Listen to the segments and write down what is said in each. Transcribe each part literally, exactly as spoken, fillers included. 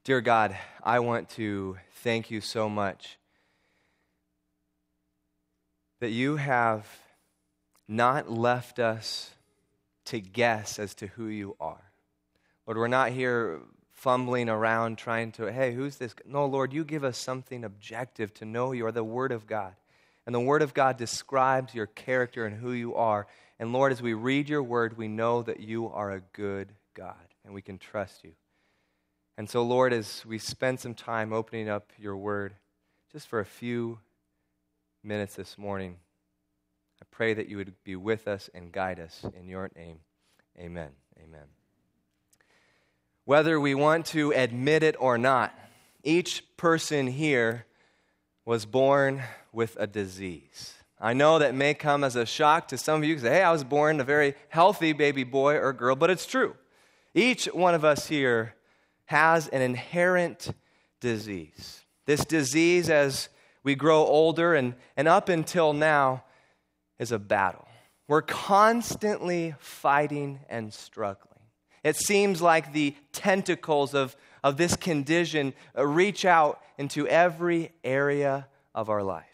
Dear God, I want to thank you so much that you have not left us to guess as to who you are. Lord, we're not here fumbling around trying to, hey, who's this? No, Lord, you give us something objective to know you are the Word of God. And the Word of God describes your character and who you are. And Lord, as we read your Word, we know that you are a good God and we can trust you. And so, Lord, as we spend some time opening up your Word, just for a few minutes this morning, I pray that you would be with us and guide us in your name. Amen. Amen. Whether we want to admit it or not, each person here was born with a disease. I know that may come as a shock to some of you because, hey, I was born a very healthy baby boy or girl, but it's true. Each one of us here has an inherent disease. This disease, as we grow older and, and up until now, is a battle. We're constantly fighting and struggling. It seems like the tentacles of, of this condition reach out into every area of our life.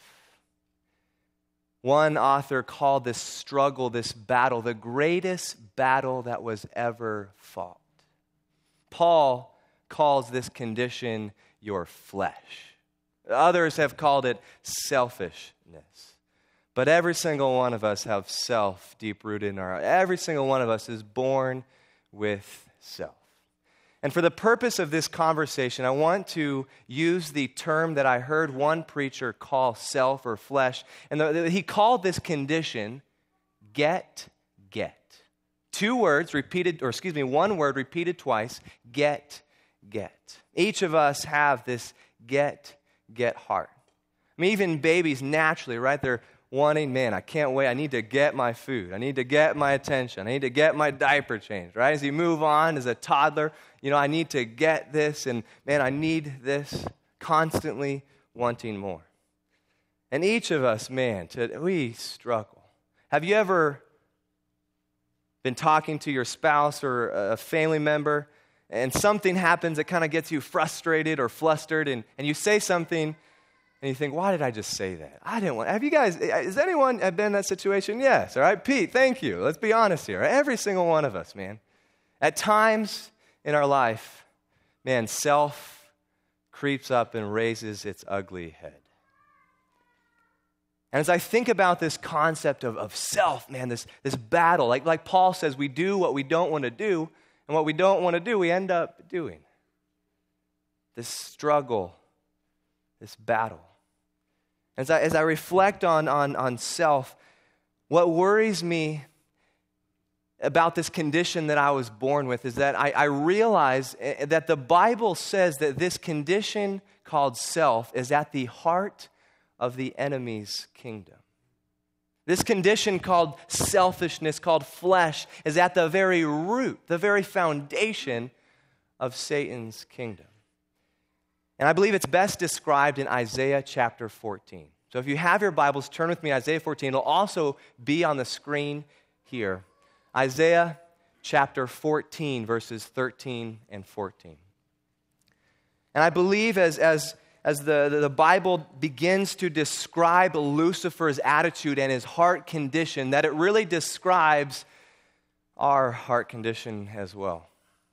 One author called this struggle, this battle, the greatest battle that was ever fought. Paul calls this condition your flesh. Others have called it selfishness. But every single one of us have self deep-rooted in our heart. Every single one of us is born with self. And for the purpose of this conversation, I want to use the term that I heard one preacher call self or flesh. And the, the, he called this condition get, get. Two words repeated, or excuse me, one word repeated twice, get, get. Each of us have this get, get heart. I mean, even babies naturally, right? They're wanting, man, I can't wait. I need to get my food. I need to get my attention. I need to get my diaper changed, right? As you move on as a toddler, you know, I need to get this, and man, I need this, constantly wanting more. And each of us, man, to, we struggle. Have you ever been talking to your spouse or a family member, and something happens that kind of gets you frustrated or flustered, and, and you say something, and you think, why did I just say that? I didn't want, have you guys, has anyone been in that situation? Yes, all right, Pete, thank you. Let's be honest here. Every single one of us, man. At times in our life, man, self creeps up and raises its ugly head. And as I think about this concept of, of self, man, this, this battle, like, like Paul says, we do what we don't want to do, and what we don't want to do, we end up doing. This struggle, this battle. As I, as I reflect on, on, on self, what worries me about this condition that I was born with is that I, I realize that the Bible says that this condition called self is at the heart of the enemy's kingdom. This condition called selfishness, called flesh, is at the very root, the very foundation of Satan's kingdom. And I believe it's best described in Isaiah chapter fourteen. So if you have your Bibles, turn with me Isaiah fourteen. It'll also be on the screen here. Isaiah chapter fourteen, verses thirteen and fourteen. And I believe as, as, as the, the Bible begins to describe Lucifer's attitude and his heart condition, that it really describes our heart condition as well.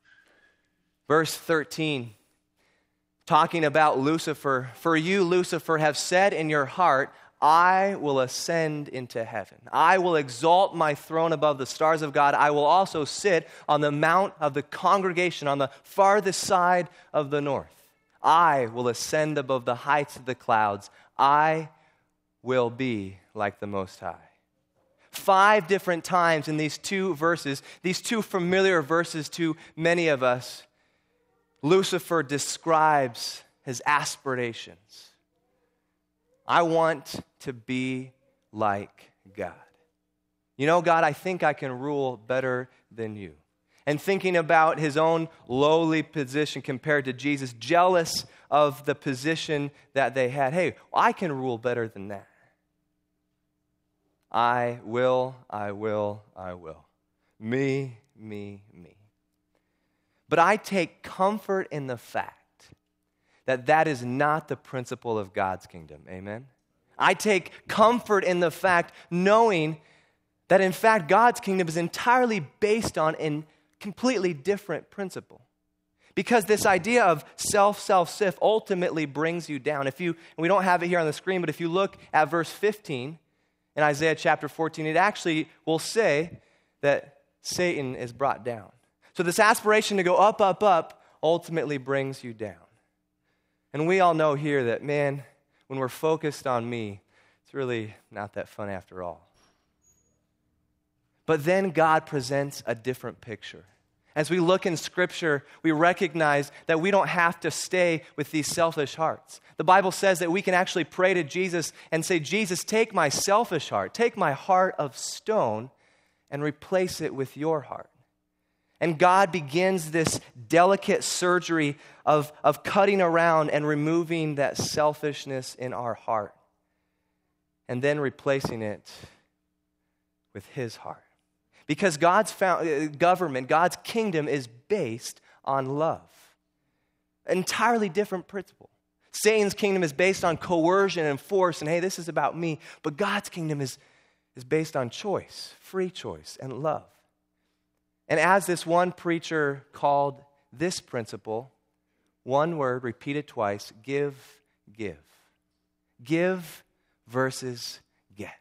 Verse thirteen, talking about Lucifer, for you, Lucifer, have said in your heart, I will ascend into heaven. I will exalt my throne above the stars of God. I will also sit on the mount of the congregation on the farthest side of the north. I will ascend above the heights of the clouds. I will be like the Most High. Five different times in these two verses, these two familiar verses to many of us, Lucifer describes his aspirations. I want to be like God. You know, God, I think I can rule better than you. And thinking about his own lowly position compared to Jesus, jealous of the position that they had. Hey, I can rule better than that. I will, I will, I will. Me, me, me. But I take comfort in the fact that that is not the principle of God's kingdom. Amen? I take comfort in the fact, knowing that in fact God's kingdom is entirely based on a completely different principle. Because this idea of self, self, sif ultimately brings you down. If you, and we don't have it here on the screen, but if you look at verse fifteen in Isaiah chapter fourteen, it actually will say that Satan is brought down. So this aspiration to go up, up, up ultimately brings you down. And we all know here that, man, when we're focused on me, it's really not that fun after all. But then God presents a different picture. As we look in Scripture, we recognize that we don't have to stay with these selfish hearts. The Bible says that we can actually pray to Jesus and say, Jesus, take my selfish heart, take my heart of stone and replace it with your heart. And God begins this delicate surgery of, of cutting around and removing that selfishness in our heart and then replacing it with his heart. Because God's found, government, God's kingdom is based on love. An entirely different principle. Satan's kingdom is based on coercion and force, and hey, this is about me. But God's kingdom is, is based on choice, free choice, and love. And as this one preacher called this principle, one word repeated twice, give, give. Give versus get.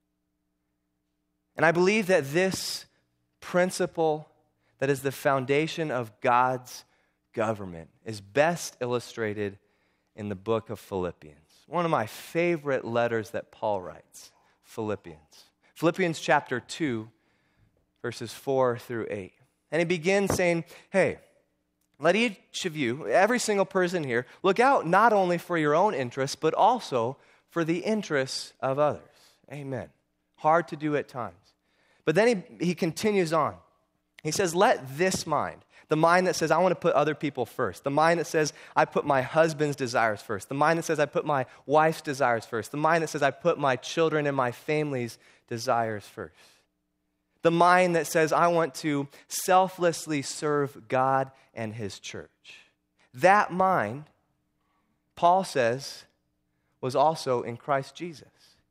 And I believe that this principle that is the foundation of God's government is best illustrated in the book of Philippians. One of my favorite letters that Paul writes, Philippians. Philippians chapter two, verses four through eight. And he begins saying, hey, let each of you, every single person here, look out not only for your own interests, but also for the interests of others. Amen. Hard to do at times. But then he, he continues on. He says, let this mind, the mind that says, I want to put other people first, the mind that says, I put my husband's desires first, the mind that says, I put my wife's desires first, the mind that says, I put my children and my family's desires first, the mind that says, I want to selflessly serve God and his church. That mind, Paul says, was also in Christ Jesus.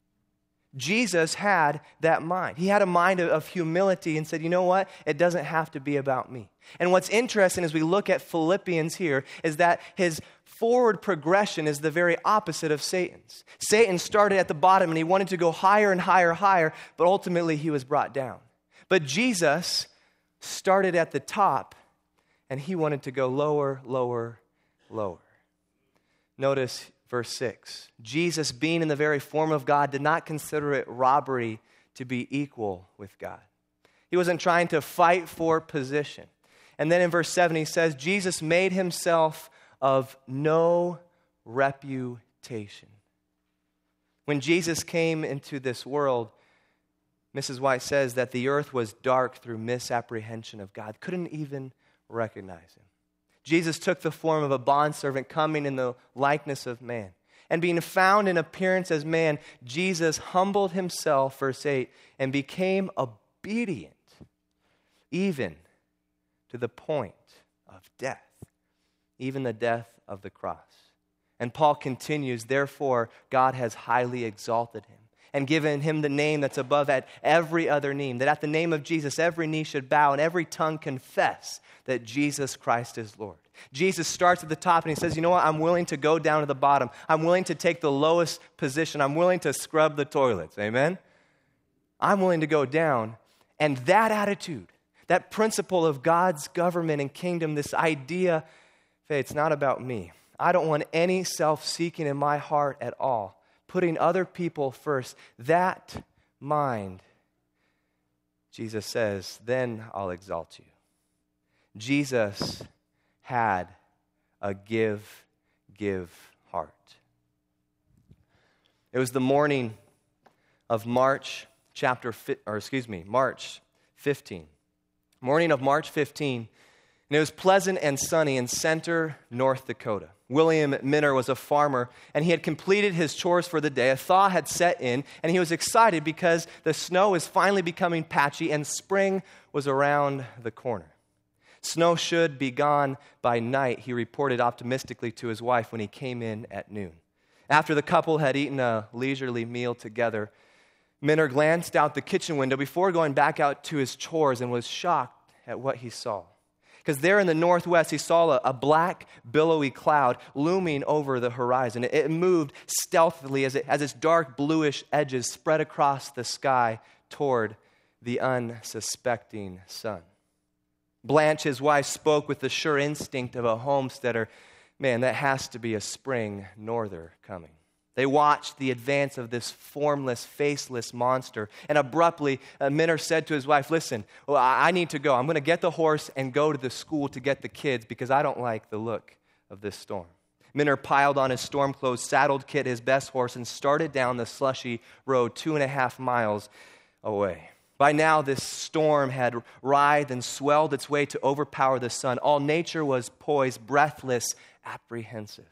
Jesus had that mind. He had a mind of, of humility and said, you know what? It doesn't have to be about me. And what's interesting as we look at Philippians here is that his forward progression is the very opposite of Satan's. Satan started at the bottom and he wanted to go higher and higher, higher, but ultimately he was brought down. But Jesus started at the top and he wanted to go lower, lower, lower. Notice verse six, Jesus, being in the very form of God, did not consider it robbery to be equal with God. He wasn't trying to fight for position. And then in verse seven, he says, Jesus made himself of no reputation. When Jesus came into this world, Missus White says that the earth was dark through misapprehension of God. Couldn't even recognize him. Jesus took the form of a bondservant, coming in the likeness of man. And being found in appearance as man, Jesus humbled himself, verse eight, and became obedient, even to the point of death, even the death of the cross. And Paul continues, therefore, God has highly exalted him and given him the name that's above at every other name, that at the name of Jesus every knee should bow and every tongue confess that Jesus Christ is Lord. Jesus starts at the top and he says, you know what, I'm willing to go down to the bottom. I'm willing to take the lowest position. I'm willing to scrub the toilets. Amen? I'm willing to go down. And that attitude, that principle of God's government and kingdom, this idea, hey, it's not about me. I don't want any self-seeking in my heart at all. Putting other people first, that mind, Jesus says, then I'll exalt you. Jesus had a give, give heart. It was the morning of March chapter, or excuse me, March fifteenth. Morning of March fifteenth, and it was pleasant and sunny in Center, North Dakota. William Minner was a farmer, and he had completed his chores for the day. A thaw had set in, and he was excited because the snow was finally becoming patchy, and spring was around the corner. Snow should be gone by night, he reported optimistically to his wife when he came in at noon. After the couple had eaten a leisurely meal together, Minner glanced out the kitchen window before going back out to his chores and was shocked at what he saw. Because there in the northwest, he saw a, a black, billowy cloud looming over the horizon. It, it moved stealthily as, it, as its dark bluish edges spread across the sky toward the unsuspecting sun. Blanche, his wife, spoke with the sure instinct of a homesteader. Man, that has to be a spring norther coming. They watched the advance of this formless, faceless monster. And abruptly, uh, Minner said to his wife, listen, well, I, I need to go. I'm going to get the horse and go to the school to get the kids because I don't like the look of this storm. Minner piled on his storm clothes, saddled Kit, his best horse, and started down the slushy road two and a half miles away. By now, this storm had writhed and swelled its way to overpower the sun. All nature was poised, breathless, apprehensive.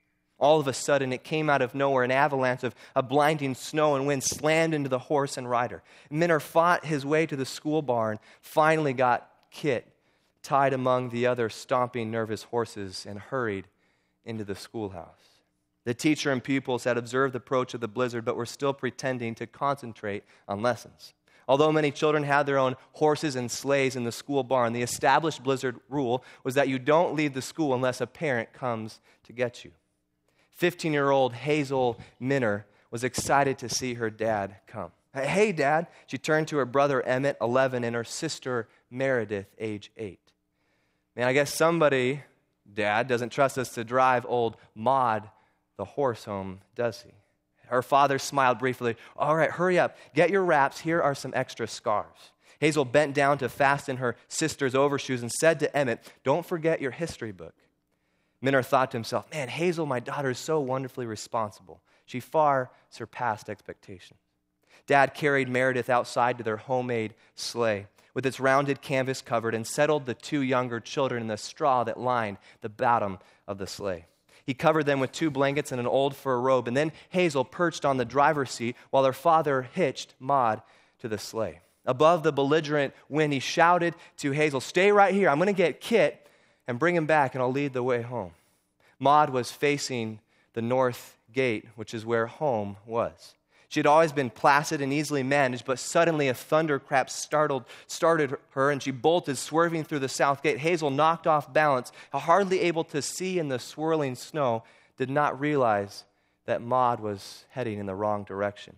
All of a sudden, it came out of nowhere. An avalanche of, of blinding snow and wind slammed into the horse and rider. Minner fought his way to the school barn, finally got Kit tied among the other stomping, nervous horses, and hurried into the schoolhouse. The teacher and pupils had observed the approach of the blizzard, but were still pretending to concentrate on lessons. Although many children had their own horses and sleighs in the school barn, the established blizzard rule was that you don't leave the school unless a parent comes to get you. fifteen-year-old Hazel Minner was excited to see her dad come. Hey, Dad. She turned to her brother Emmett, eleven, and her sister Meredith, age eight. Man, I guess somebody, Dad, doesn't trust us to drive old Maud the horse home, does he? Her father smiled briefly. All right, hurry up. Get your wraps. Here are some extra scarves. Hazel bent down to fasten her sister's overshoes and said to Emmett, don't forget your history book. Minner thought to himself, man, Hazel, my daughter, is so wonderfully responsible. She far surpassed expectations. Dad carried Meredith outside to their homemade sleigh with its rounded canvas covered and settled the two younger children in the straw that lined the bottom of the sleigh. He covered them with two blankets and an old fur robe, and then Hazel perched on the driver's seat while her father hitched Maud to the sleigh. Above the belligerent wind, he shouted to Hazel, stay right here. I'm going to get Kit and bring him back, and I'll lead the way home. Maud was facing the north gate, which is where home was. She had always been placid and easily managed, but suddenly a thunderclap startled, started her, and she bolted, swerving through the south gate. Hazel, knocked off balance, hardly able to see in the swirling snow, did not realize that Maud was heading in the wrong direction.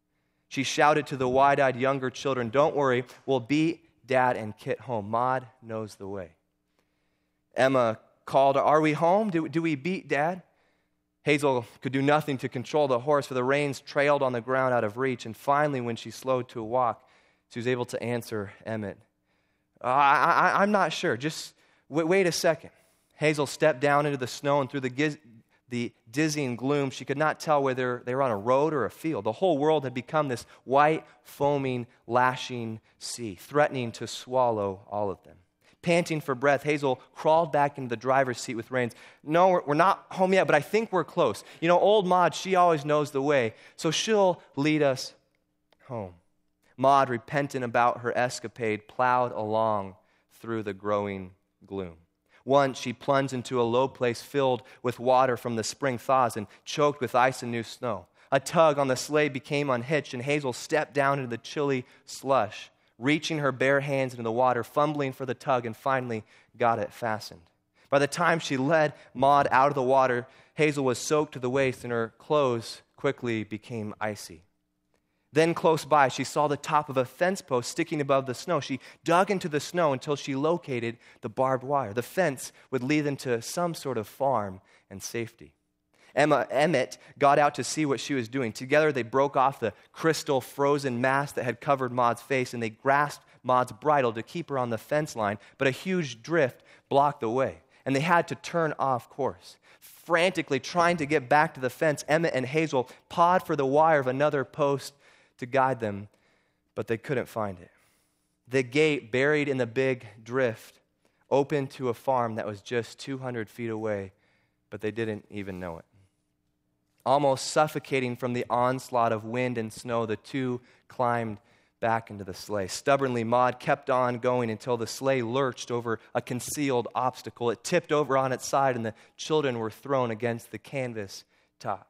She shouted to the wide-eyed younger children, don't worry, we'll beat Dad and Kit home. Maud knows the way. Emma called, are we home? Do, do we beat Dad? Hazel could do nothing to control the horse, for the reins trailed on the ground out of reach. And finally, when she slowed to a walk, she was able to answer Emmett. Uh, I, I, I'm not sure. Just wait, wait a second. Hazel stepped down into the snow, and through the, giz, the dizzying gloom, she could not tell whether they were on a road or a field. The whole world had become this white, foaming, lashing sea, threatening to swallow all of them. Panting for breath, Hazel crawled back into the driver's seat with reins. No, we're, we're not home yet, but I think we're close. You know, old Maud, she always knows the way, so she'll lead us home. Maud, repentant about her escapade, plowed along through the growing gloom. Once she plunged into a low place filled with water from the spring thaws and choked with ice and new snow. A tug on the sleigh became unhitched, and Hazel stepped down into the chilly slush, reaching her bare hands into the water, fumbling for the tug, and finally got it fastened. By the time she led Maud out of the water, Hazel was soaked to the waist, and her clothes quickly became icy. Then close by, she saw the top of a fence post sticking above the snow. She dug into the snow until she located the barbed wire. The fence would lead them to some sort of farm and safety. Emma Emmett got out to see what she was doing. Together, they broke off the crystal frozen mask that had covered Maud's face, and they grasped Maud's bridle to keep her on the fence line, but a huge drift blocked the way, and they had to turn off course. Frantically trying to get back to the fence, Emmett and Hazel pawed for the wire of another post to guide them, but they couldn't find it. The gate, buried in the big drift, opened to a farm that was just two hundred feet away, but they didn't even know it. Almost suffocating from the onslaught of wind and snow, the two climbed back into the sleigh. Stubbornly, Maud kept on going until the sleigh lurched over a concealed obstacle. It tipped over on its side, and the children were thrown against the canvas top.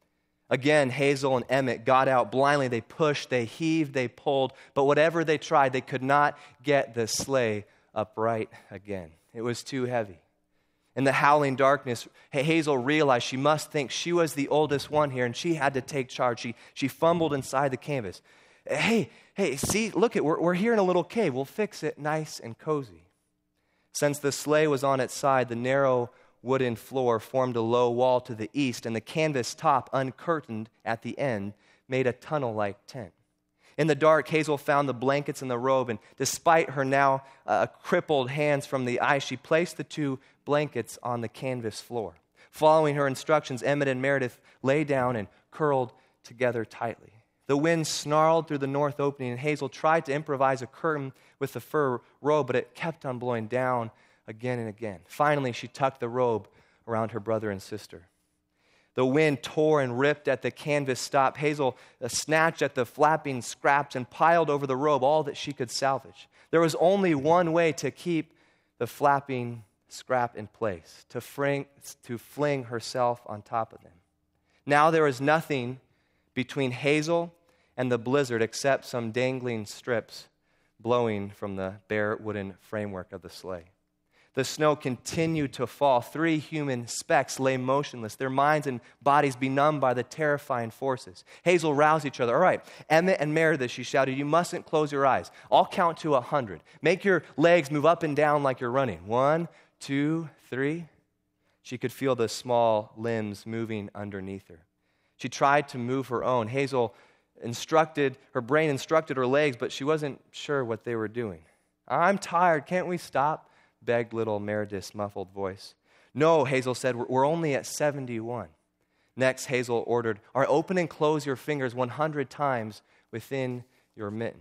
Again, Hazel and Emmett got out blindly. They pushed, they heaved, they pulled, but whatever they tried, they could not get the sleigh upright again. It was too heavy. In the howling darkness, Hazel realized she must think she was the oldest one here, and she had to take charge. She, she fumbled inside the canvas. Hey, hey, see, look, it, we're, we're here in a little cave. We'll fix it nice and cozy. Since the sleigh was on its side, the narrow wooden floor formed a low wall to the east, and the canvas top, uncurtained at the end, made a tunnel-like tent. In the dark, Hazel found the blankets and the robe, and despite her now uh, crippled hands from the ice, she placed the two blankets on the canvas floor. Following her instructions, Emmett and Meredith lay down and curled together tightly. The wind snarled through the north opening, and Hazel tried to improvise a curtain with the fur robe, but it kept on blowing down again and again. Finally, she tucked the robe around her brother and sister. The wind tore and ripped at the canvas stop. Hazel uh, snatched at the flapping scraps and piled over the robe all that she could salvage. There was only one way to keep the flapping scrap in place, to fling, to fling herself on top of them. Now there was nothing between Hazel and the blizzard except some dangling strips blowing from the bare wooden framework of the sleigh. The snow continued to fall. Three human specks lay motionless, their minds and bodies benumbed by the terrifying forces. Hazel roused each other. All right, Emmett and Meredith, she shouted, you mustn't close your eyes. I'll count to a hundred. Make your legs move up and down like you're running. One, two, three. She could feel the small limbs moving underneath her. She tried to move her own. Hazel instructed, her brain instructed her legs, but she wasn't sure what they were doing. I'm tired. Can't we stop? Begged little Meredith's muffled voice. No, Hazel said, we're, we're only at seventy-one. Next, Hazel ordered, all right, open and close your fingers one hundred times within your mitten.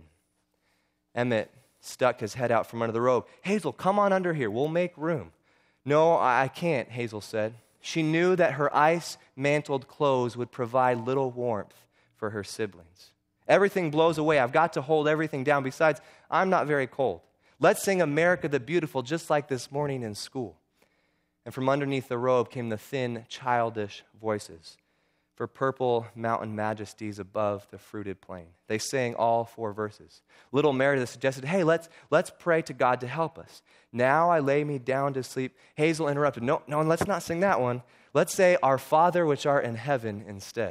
Emmett stuck his head out from under the robe. Hazel, come on under here. We'll make room. No, I, I can't, Hazel said. She knew that her ice-mantled clothes would provide little warmth for her siblings. Everything blows away. I've got to hold everything down. Besides, I'm not very cold. Let's sing America the Beautiful just like this morning in school. And from underneath the robe came the thin, childish voices for purple mountain majesties above the fruited plain. They sang all four verses. Little Meredith suggested, hey, let's, let's pray to God to help us. Now I lay me down to sleep. Hazel interrupted, no, no, let's not sing that one. Let's say, Our Father which art in heaven instead.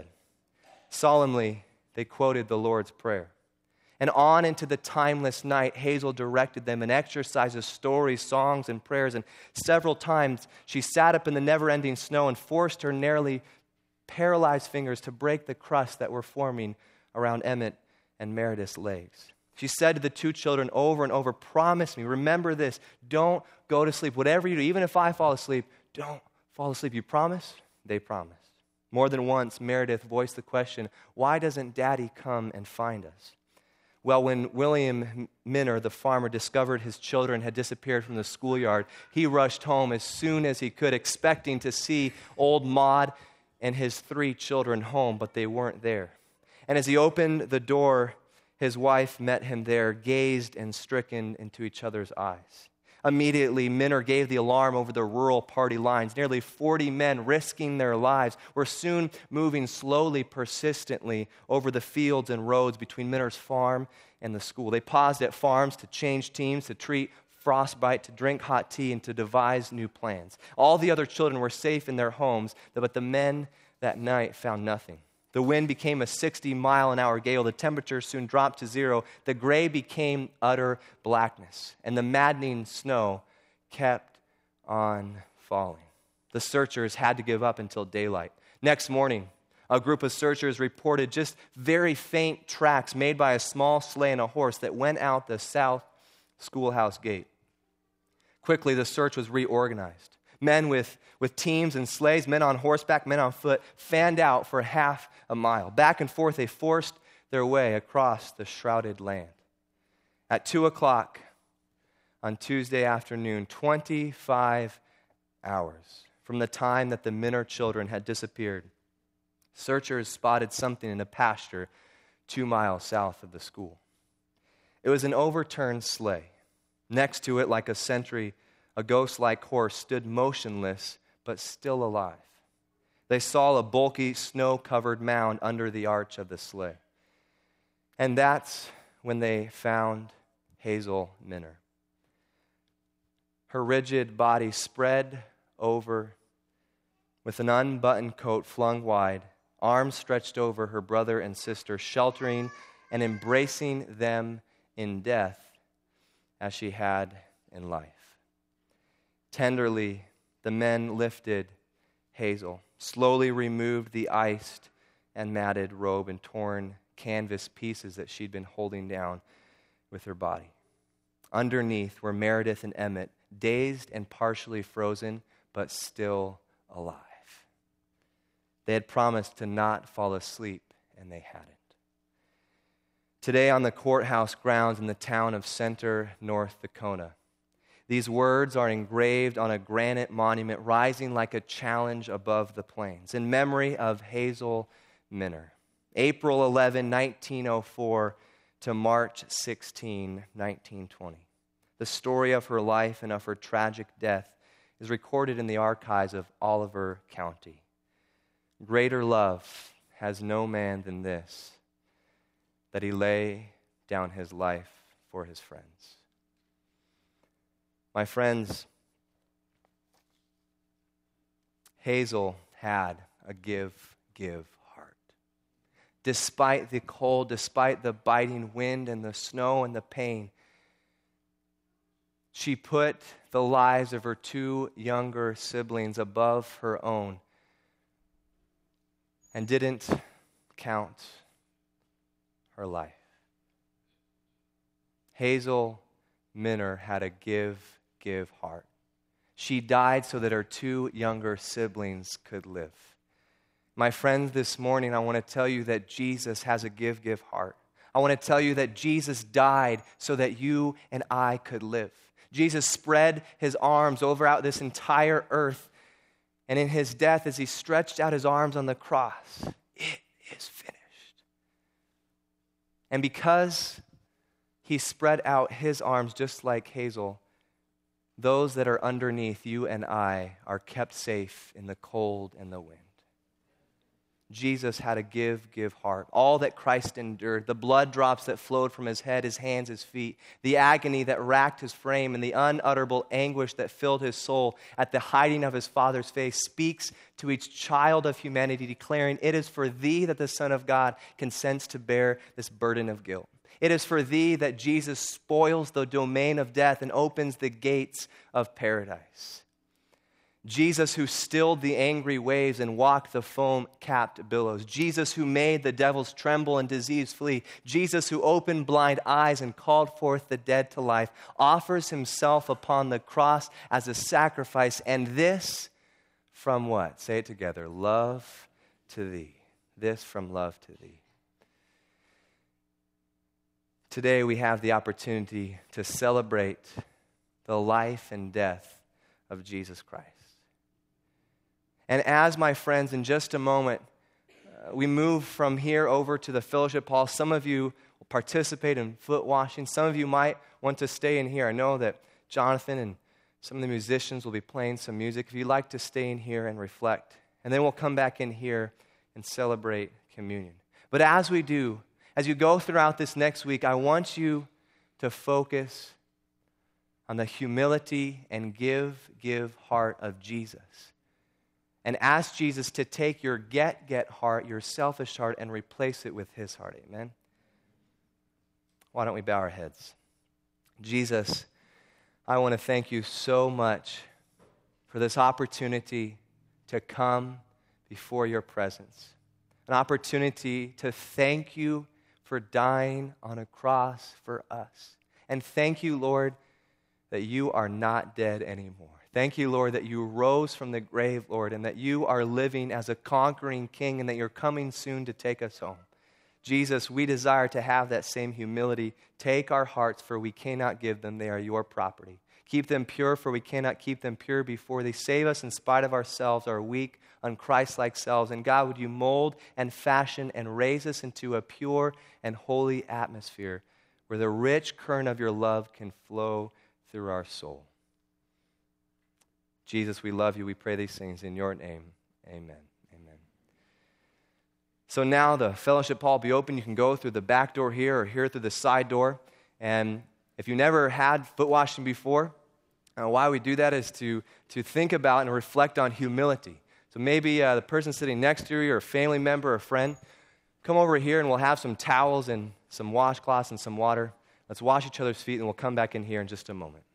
Solemnly, they quoted the Lord's Prayer. And on into the timeless night, Hazel directed them in exercises, stories, songs, and prayers. And several times she sat up in the never-ending snow and forced her nearly paralyzed fingers to break the crust that were forming around Emmett and Meredith's legs. She said to the two children over and over, promise me, remember this, don't go to sleep. Whatever you do, even if I fall asleep, don't fall asleep. You promise? They promised. More than once, Meredith voiced the question, why doesn't Daddy come and find us? Well, when William Minner, the farmer, discovered his children had disappeared from the schoolyard, he rushed home as soon as he could, expecting to see old Maud and his three children home, but they weren't there. And as he opened the door, his wife met him there, gazed and stricken into each other's eyes. Immediately, Minner gave the alarm over the rural party lines. Nearly forty men, risking their lives, were soon moving slowly, persistently over the fields and roads between Minner's farm and the school. They paused at farms to change teams, to treat frostbite, to drink hot tea, and to devise new plans. All the other children were safe in their homes, but the men that night found nothing. The wind became a sixty-mile-an-hour gale. The temperature soon dropped to zero. The gray became utter blackness, and the maddening snow kept on falling. The searchers had to give up until daylight. Next morning, a group of searchers reported just very faint tracks made by a small sleigh and a horse that went out the south schoolhouse gate. Quickly, the search was reorganized. Men with, with teams and sleighs, men on horseback, men on foot, fanned out for half a mile. Back and forth, they forced their way across the shrouded land. At two o'clock on Tuesday afternoon, twenty-five hours from the time that the Minner children had disappeared, searchers spotted something in a pasture two miles south of the school. It was an overturned sleigh. Next to it, like a sentry, a ghost-like horse stood motionless but still alive. They saw a bulky, snow-covered mound under the arch of the sleigh. And that's when they found Hazel Minner. Her rigid body spread over with an unbuttoned coat flung wide, arms stretched over her brother and sister, sheltering and embracing them in death as she had in life. Tenderly, the men lifted Hazel, slowly removed the iced and matted robe and torn canvas pieces that she'd been holding down with her body. Underneath were Meredith and Emmett, dazed and partially frozen, but still alive. They had promised to not fall asleep, and they hadn't. Today on the courthouse grounds in the town of Center, North Dakota, these words are engraved on a granite monument rising like a challenge above the plains in memory of Hazel Minner. April eleventh, nineteen oh four to March sixteenth, nineteen twenty. The story of her life and of her tragic death is recorded in the archives of Oliver County. Greater love has no man than this, that he lay down his life for his friends. My friends, Hazel had a give, give heart. Despite the cold, despite the biting wind and the snow and the pain, she put the lives of her two younger siblings above her own and didn't count her life. Hazel Minner had a give, give heart. She died so that her two younger siblings could live. My friends, this morning I want to tell you that Jesus has a give, give heart. I want to tell you that Jesus died so that you and I could live. Jesus spread his arms over out this entire earth, and in his death, as he stretched out his arms on the cross, it is finished. And because he spread out his arms just like Hazel, those that are underneath, you and I, are kept safe in the cold and the wind. Jesus had a give, give heart. All that Christ endured, the blood drops that flowed from his head, his hands, his feet, the agony that racked his frame, and the unutterable anguish that filled his soul at the hiding of his Father's face speaks to each child of humanity, declaring, "It is for thee that the Son of God consents to bear this burden of guilt. It is for thee that Jesus spoils the domain of death and opens the gates of paradise." Jesus who stilled the angry waves and walked the foam-capped billows. Jesus who made the devils tremble and disease flee. Jesus who opened blind eyes and called forth the dead to life, offers himself upon the cross as a sacrifice. And this from what? Say it together. Love to thee. This from love to thee. Today we have the opportunity to celebrate the life and death of Jesus Christ. And as my friends, in just a moment, uh, we move from here over to the fellowship hall. Some of you will participate in foot washing. Some of you might want to stay in here. I know that Jonathan and some of the musicians will be playing some music. If you'd like to stay in here and reflect, and then we'll come back in here and celebrate communion. But as we do, as you go throughout this next week, I want you to focus on the humility and give, give heart of Jesus. And ask Jesus to take your get, get heart, your selfish heart, and replace it with his heart. Amen? Why don't we bow our heads? Jesus, I want to thank you so much for this opportunity to come before your presence. An opportunity to thank you for dying on a cross for us. And thank you, Lord, that you are not dead anymore. Thank you, Lord, that you rose from the grave, Lord, and that you are living as a conquering king and that you're coming soon to take us home. Jesus, we desire to have that same humility. Take our hearts, for we cannot give them. They are your property. Keep them pure, for we cannot keep them pure before they save us in spite of ourselves, our weak, un-Christ-like selves. And God, would you mold and fashion and raise us into a pure and holy atmosphere where the rich current of your love can flow through our soul. Jesus, we love you. We pray these things in your name. Amen. Amen. So now the fellowship hall will be open. You can go through the back door here or here through the side door. And if you never had foot washing before, uh, why we do that is to, to think about and reflect on humility. So maybe uh, the person sitting next to you or a family member or a friend, come over here and we'll have some towels and some washcloths and some water. Let's wash each other's feet and we'll come back in here in just a moment.